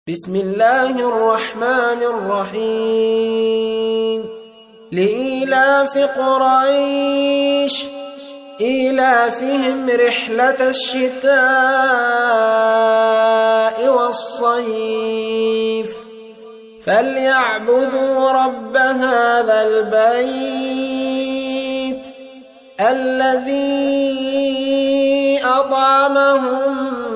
بسم الله الرحمن الرحيم لإيلاف قريش إيلافهم رحلة الشتاء والصيف فليعبدوا رب هذا البيت الذي أطعمهم